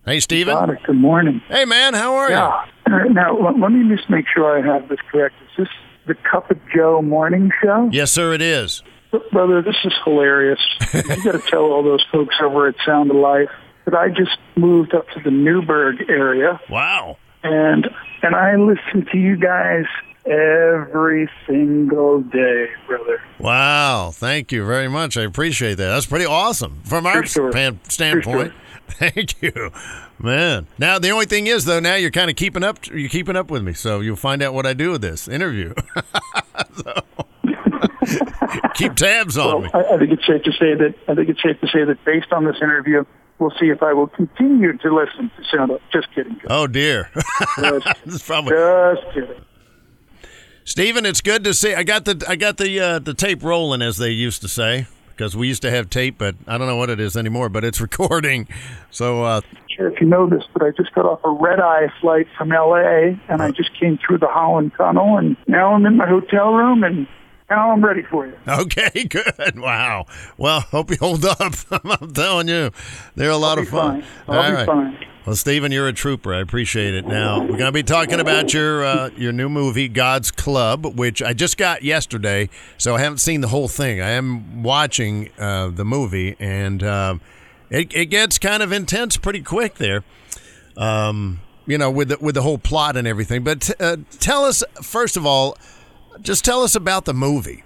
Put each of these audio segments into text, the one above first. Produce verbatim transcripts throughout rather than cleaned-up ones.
Hey, Stephen. Got it. Good morning. Hey, man. How are Yeah. you? Now, let, let me just make sure I have this correct. Is this the Cup of Joe morning show? Yes, sir, it is. Brother, this is hilarious. You got to tell all those folks over at Sound of Life that I just moved up to the Newburgh area. Wow. And and I listen to you guys every single day, brother. Wow. Thank you very much. I appreciate that. That's pretty awesome from our sure. span, standpoint. Thank you, man. Now the only thing is, though, now you're kind of keeping up. You're keeping up with me, so you'll find out what I do with this interview. so, keep tabs on well, me. I, I think it's safe to say that I think it's safe to say that based on this interview, we'll see if I will continue to listen to Sound Up. Just kidding. Oh dear. Just, This is probably... just kidding. Stephen, it's good to see. I got the I got the uh, the tape rolling, as they used to say, because we used to have tape, but I don't know what it is anymore. But it's recording. So, uh, sure, if you know this, but I just got off a red-eye flight from L A, and I just came through the Holland Tunnel, and now I'm in my hotel room, and now I'm ready for you. okay, good. Wow. Well, hope you hold up. I'm telling you, they're a lot I'll of be fun. fine. I'll All be right. fine. Well, Stephen, you're a trooper. I appreciate it. Now, we're going to be talking about your uh, your new movie, God's Club, which I just got yesterday, so I haven't seen the whole thing. I am watching uh, the movie, and uh, it, it gets kind of intense pretty quick there, um, you know, with the, with the whole plot and everything. But t- uh, tell us, first of all, just tell us about the movie.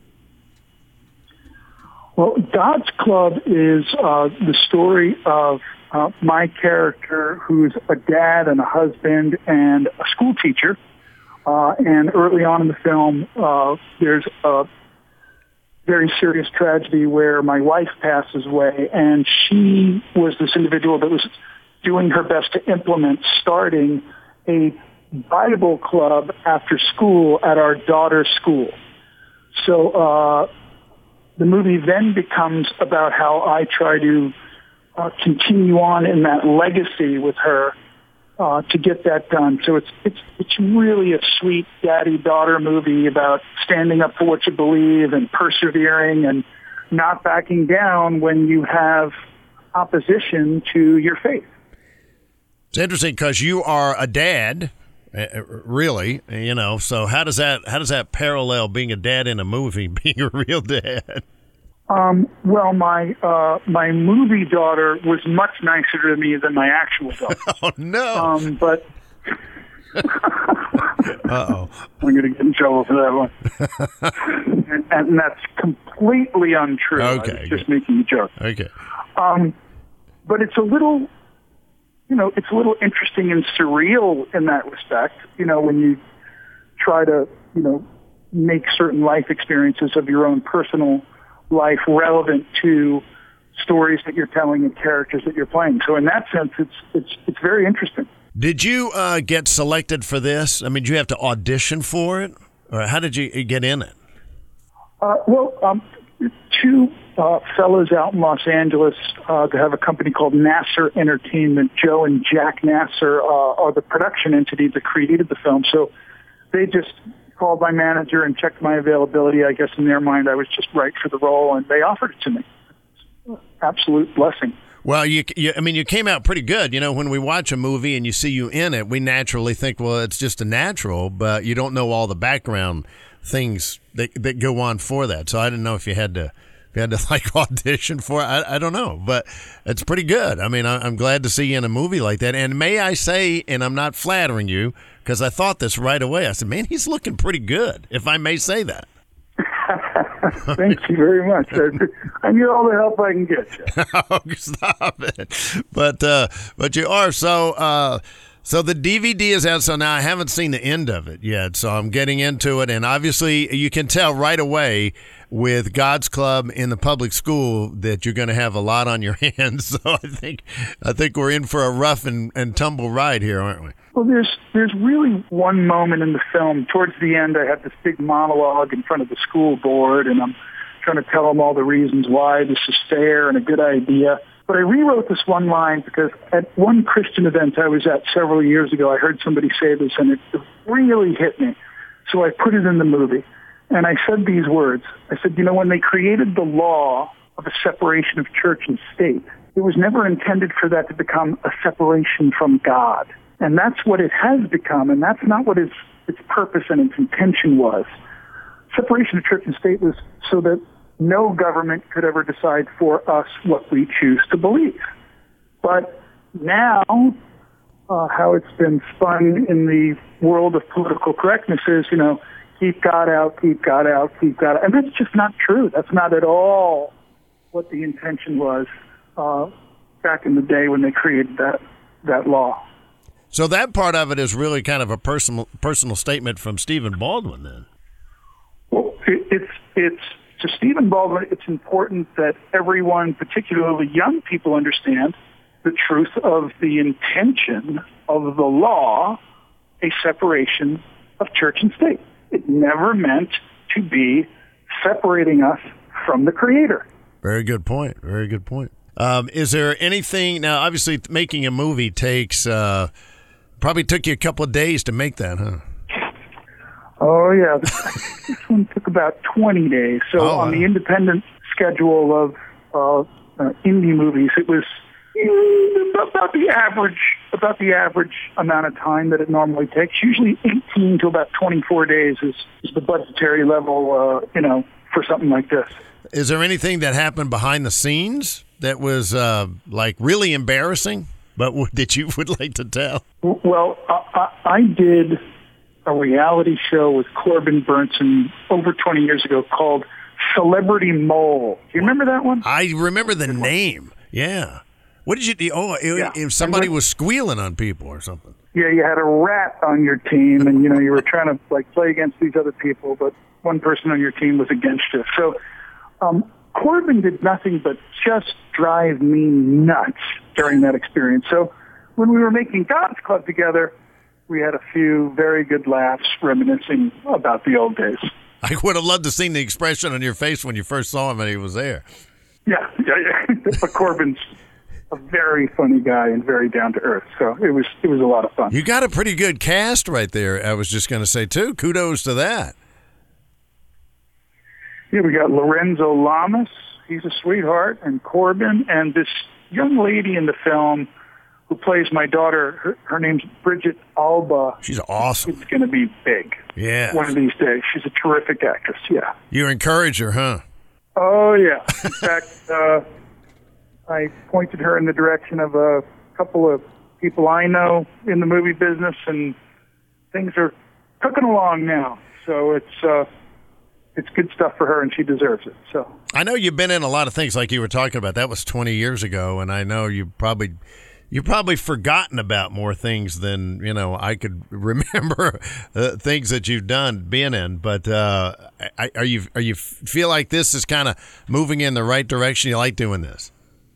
Well, God's Club is uh, the story of uh, my character, who's a dad and a husband and a school teacher. Uh, and early on in the film, uh, there's a very serious tragedy where my wife passes away, and she was this individual that was doing her best to implement starting a Bible club after school at our daughter's school. So uh, the movie then becomes about how I try to uh, continue on in that legacy with her uh, to get that done. So it's it's it's really a sweet daddy-daughter movie about standing up for what you believe and persevering and not backing down when you have opposition to your faith. It's interesting because you are a dad, uh, really, you know. So how does that how does that parallel being a dad in a movie, being a real dad? Um, well, my uh, my movie daughter was much nicer to me than my actual daughter. Oh no! Um, but uh-oh, I'm going to get in trouble for that one, and, and that's completely untrue. Okay, I was just good. making a joke. Okay. Um, but it's a little, you know, it's a little interesting and surreal in that respect. You know, when you try to, you know, make certain life experiences of your own personal life relevant to stories that you're telling and characters that you're playing. So in that sense, it's it's it's very interesting. Did you uh, get selected for this? I mean, did you have to audition for it, or how did you get in it? Uh, well, um, two uh, fellows out in Los Angeles uh, that have a company called Nasser Entertainment. Joe and Jack Nasser uh, are the production entity that created the film. So they just called my manager and checked my availability. I guess in their mind, I was just right for the role, and they offered it to me. Absolute blessing. Well, you, you, I mean, you came out pretty good. You know, when we watch a movie and you see you in it, we naturally think, well, it's just a natural, but you don't know all the background things that that go on for that. So I didn't know if you had to, if you had to like audition for it. I, I don't know, but it's pretty good. I mean, I, I'm glad to see you in a movie like that. And may I say, and I'm not flattering you, because I thought this right away. I said, man, he's looking pretty good, if I may say that. Thank you very much. I, I need all the help I can get you. Oh, stop it. But uh, but you are. So uh, so the D V D is out. So now I haven't seen the end of it yet. So I'm getting into it. And obviously you can tell right away with God's Club in the public school that you're going to have a lot on your hands. So I think I think we're in for a rough and, and tumble ride here, aren't we? Well, there's there's really one moment in the film. Towards the end, I have this big monologue in front of the school board, and I'm trying to tell them all the reasons why this is fair and a good idea. But I rewrote this one line because at one Christian event I was at several years ago, I heard somebody say this, and it really hit me. So I put it in the movie, and I said these words. I said, you know, when they created the law of a separation of church and state, it was never intended for that to become a separation from God. And that's what it has become, and that's not what its, its purpose and its intention was. Separation of church and state was so that no government could ever decide for us what we choose to believe. But now, uh, how it's been spun in the world of political correctness is, you know, keep God out, keep God out, keep God out. And that's just not true. That's not at all what the intention was uh, back in the day when they created that, that law. So that part of it is really kind of a personal personal statement from Stephen Baldwin, then. Well, it, it's it's to Stephen Baldwin. It's important that everyone, particularly young people, understand the truth of the intention of the law, a separation of church and state. It never meant to be separating us from the Creator. Very good point. Very good point. Um, is there anything now? Obviously, making a movie takes. Uh, Probably took you a couple of days to make that, huh? Oh, yeah. This, this one took about twenty days. So oh, on wow. the independent schedule of uh, uh, indie movies, it was mm, about the average about the average amount of time that it normally takes. Usually eighteen to about twenty-four days is, is the budgetary level, uh, you know, for something like this. Is there anything that happened behind the scenes that was, uh, like, really embarrassing? But that you would like to tell? Well, I, I did a reality show with Corbin Burnson over twenty years ago called Celebrity Mole. Do you remember that one? I remember the name. Yeah. What did you do? Oh, it, yeah. If somebody was squealing on people or something. Yeah, you had a rat on your team, and you know you were trying to like play against these other people, but one person on your team was against you. So um, Corbin did nothing but just drive me nuts during that experience. So when we were making God's Club together, we had a few very good laughs reminiscing about the old days. I would have loved to see the expression on your face when you first saw him and he was there. Yeah, yeah, yeah. But Corbin's a very funny guy and very down to earth. So it was it was a lot of fun. You got a pretty good cast right there, I was just going to say, too. Kudos to that. Yeah, we got Lorenzo Lamas. He's a sweetheart, and Corbin, and this young lady in the film who plays my daughter. Her, her name's Bridget Alba. She's awesome. It's going to be big. Yeah. One of these days. She's a terrific actress, yeah. You encourage her, huh? Oh, yeah. In fact, uh, I pointed her in the direction of a couple of people I know in the movie business, and things are cooking along now. So it's... Uh, It's good stuff for her, and she deserves it. So I know you've been in a lot of things like you were talking about. That was twenty years ago, and I know you probably you've probably forgotten about more things than you know I could remember uh, things that you've done being in. But uh, I, are you are you feel like this is kind of moving in the right direction? You like doing this?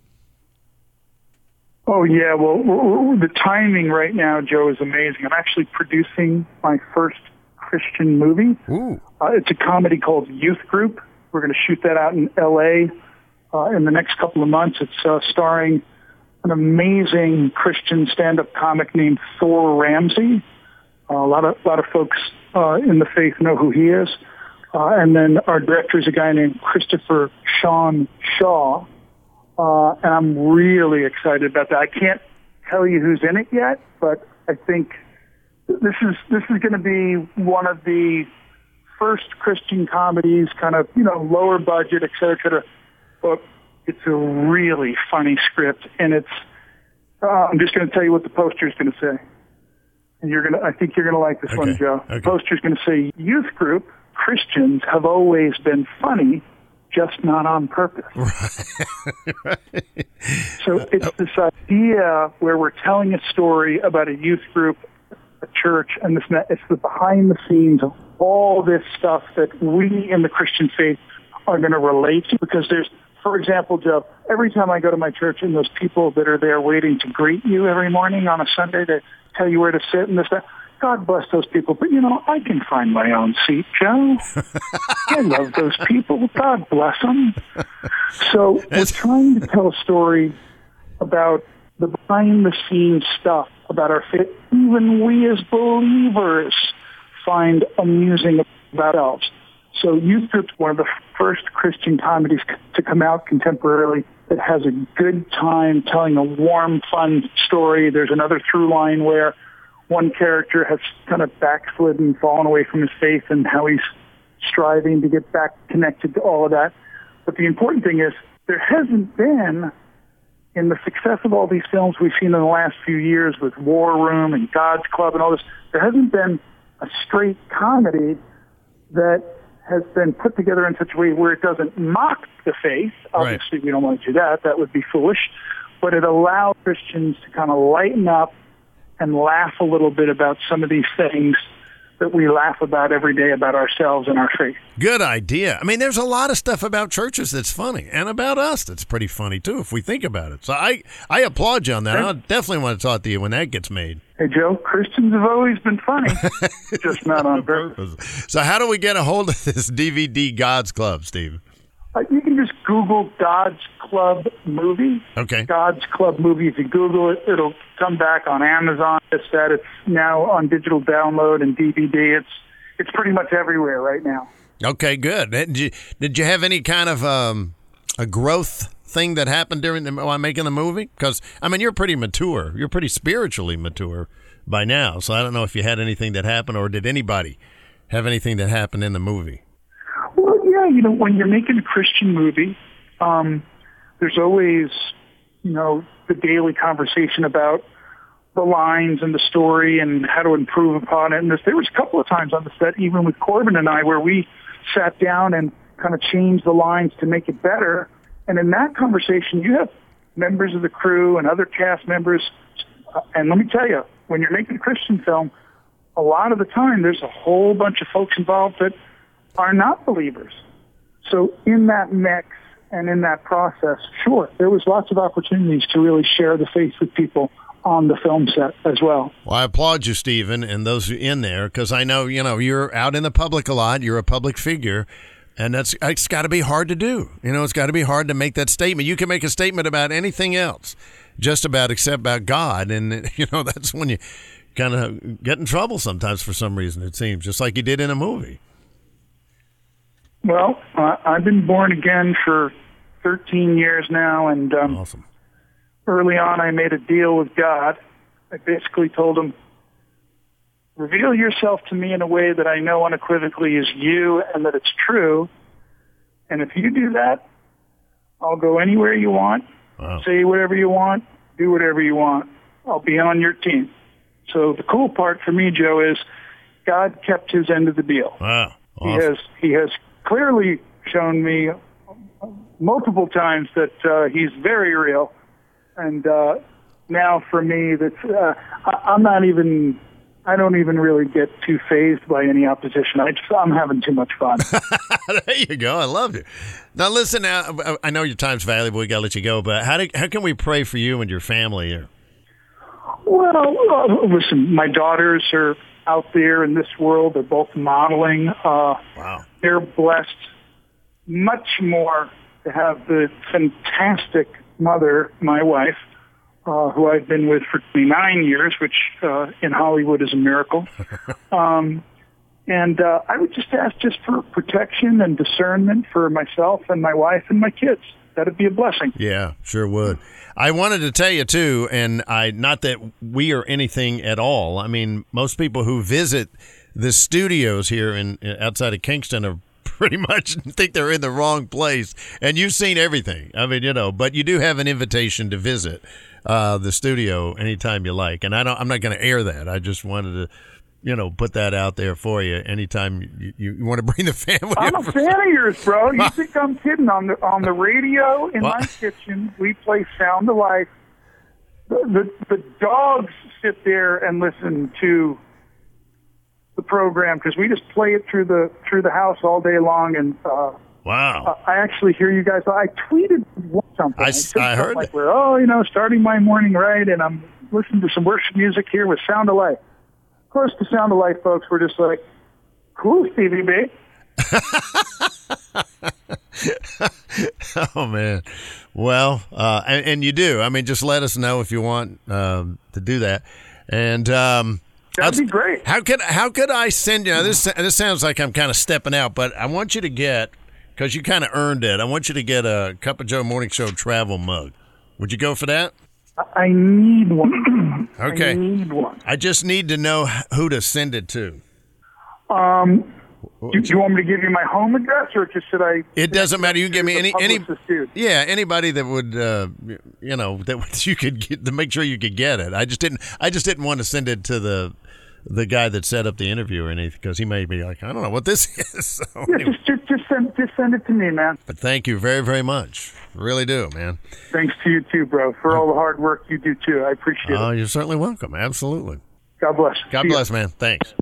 Oh yeah, well the timing right now, Joe, is amazing. I'm actually producing my first Christian movie. Ooh. Uh, it's a comedy called Youth Group. We're going to shoot that out in L A uh, in the next couple of months. It's uh, starring an amazing Christian stand-up comic named Thor Ramsey. Uh, a lot of a lot of folks uh, in the faith know who he is. Uh, and then our director is a guy named Christopher Sean Shaw. Uh, and I'm really excited about that. I can't tell you who's in it yet, but I think this is this is going to be one of the first Christian comedies, kind of, you know, lower budget, et cetera, et cetera. But it's a really funny script, and it's, uh, I'm just going to tell you what the poster is going to say. And you're going to, I think you're going to like this okay. one, Joe. Okay. The poster is going to say, Youth Group, Christians have always been funny, just not on purpose. Right. Right. So it's this idea where we're telling a story about a youth group, a church, and this, it's the behind the scenes of all this stuff that we in the Christian faith are going to relate to, because there's, for example, Joe, every time I go to my church and those people that are there waiting to greet you every morning on a Sunday to tell you where to sit and this, that, God bless those people. But, you know, I can find my own seat, Joe. I love those people. God bless them. So we're trying to tell a story about the behind-the-scenes stuff about our faith. Even we as believers find amusing about ourselves. So Youth Group's one of the first Christian comedies to come out contemporarily that has a good time telling a warm, fun story. There's another through line where one character has kind of backslidden, fallen away from his faith, and how he's striving to get back connected to all of that. But the important thing is there hasn't been, in the success of all these films we've seen in the last few years with War Room and God's Club and all this, there hasn't been a straight comedy that has been put together in such a way where it doesn't mock the faith. Obviously, right. We don't want to do that. That would be foolish. But it allows Christians to kind of lighten up and laugh a little bit about some of these things that we laugh about every day about ourselves and our faith. Good idea. I mean, there's a lot of stuff about churches that's funny, and about us that's pretty funny, too, if we think about it. So I, I applaud you on that. I definitely want to talk to you when that gets made. Hey, Joe, Christians have always been funny, just not on purpose. So how do we get a hold of this D V D God's Club, Steve? Uh, you can just Google God's Club movie. Okay. God's Club movie. If you Google it, it'll come back on Amazon. It's that it's now on digital download and D V D. It's it's pretty much everywhere right now. Okay, good. Did you, did you have any kind of um, a growth thing that happened during the while making the movie? Because I mean, you're pretty mature. You're pretty spiritually mature by now. So I don't know if you had anything that happened, or did anybody have anything that happened in the movie? Well, yeah, you know, when you're making a Christian movie, um, there's always, you know, the daily conversation about the lines and the story and how to improve upon it. And there was a couple of times on the set, even with Corbin and I, where we sat down and kind of changed the lines to make it better. And in that conversation, you have members of the crew and other cast members. Uh, and let me tell you, when you're making a Christian film, a lot of the time there's a whole bunch of folks involved that are not believers. So in that mix and in that process, sure, there was lots of opportunities to really share the faith with people on the film set as well. Well, I applaud you, Stephen, and those in there, because I know, you know, you're out in the public a lot. You're a public figure, and that's it's got to be hard to do. You know, it's got to be hard to make that statement. You can make a statement about anything else, just about except about God, and, you know, that's when you kind of get in trouble sometimes for some reason, it seems, just like you did in a movie. Well, uh, I've been born again for thirteen years now, and um, awesome. Early on, I made a deal with God. I basically told him, reveal yourself to me in a way that I know unequivocally is you and that it's true. And if you do that, I'll go anywhere you want, wow. say whatever you want, do whatever you want. I'll be on your team. So the cool part for me, Joe, is God kept his end of the deal. Wow. Awesome. He has, he has clearly shown me multiple times that uh, he's very real. And uh, now for me, that's uh, I, I'm not even, I don't even really get too fazed by any opposition. I just, I'm having too much fun. There you go. I love you. Now listen, now, I know your time's valuable. We got to let you go, but how do, how can we pray for you and your family here? Well, uh, listen, my daughters are out there in this world. They're both modeling. Uh, wow. They're blessed much more to have the fantastic mother, my wife, uh, who I've been with for twenty-nine years, which uh, in Hollywood is a miracle. Um, and uh, I would just ask just for protection and discernment for myself and my wife and my kids. That'd be a blessing. Yeah, sure would. I wanted to tell you, too, and I not that we are anything at all. I mean, most people who visit the studios here in outside of Kingston are pretty much think they're in the wrong place, and you've seen everything. I mean, you know, but you do have an invitation to visit uh, the studio anytime you like, and I don't. I'm not going to air that. I just wanted to, you know, put that out there for you. Anytime you, you, you want to bring the family. I'm a fan of yours, bro. You think I'm kidding? On the on the radio in what? my kitchen, we play Sound of Life. The, the the dogs sit there and listen to the program because we just play it through the through the house all day long. And uh, wow, I actually hear you guys. I tweeted something. I, I, I heard like it. we're oh, you know, starting my morning right, and I'm listening to some worship music here with Sound of Life. Of course, the Sound of Life folks were just like, "Cool, Stevie B." Oh man, well, uh, and, and you do. I mean, just let us know if you want um, to do that, and. Um, That'd be great. How could how could I send you? Now this this sounds like I'm kind of stepping out, but I want you to get because you kind of earned it. I want you to get a Cup of Joe Morning Show travel mug. Would you go for that? I need one. Okay. I need one. I just need to know who to send it to. Um, do, do you want me to give you my home address, or just should I? It doesn't matter. You give me any any. Dude? Yeah, anybody that would, uh, you know, that you could get to make sure you could get it. I just didn't. I just didn't want to send it to the the guy that set up the interview or anything, because he may be like, I don't know what this is. So, yeah, anyway. just, just just send just send it to me, man. But thank you very very much. Really do, man. Thanks to you too, bro, for all the hard work you do too. I appreciate Oh, it. you're certainly welcome. Absolutely. God bless. God See bless, ya. man. Thanks.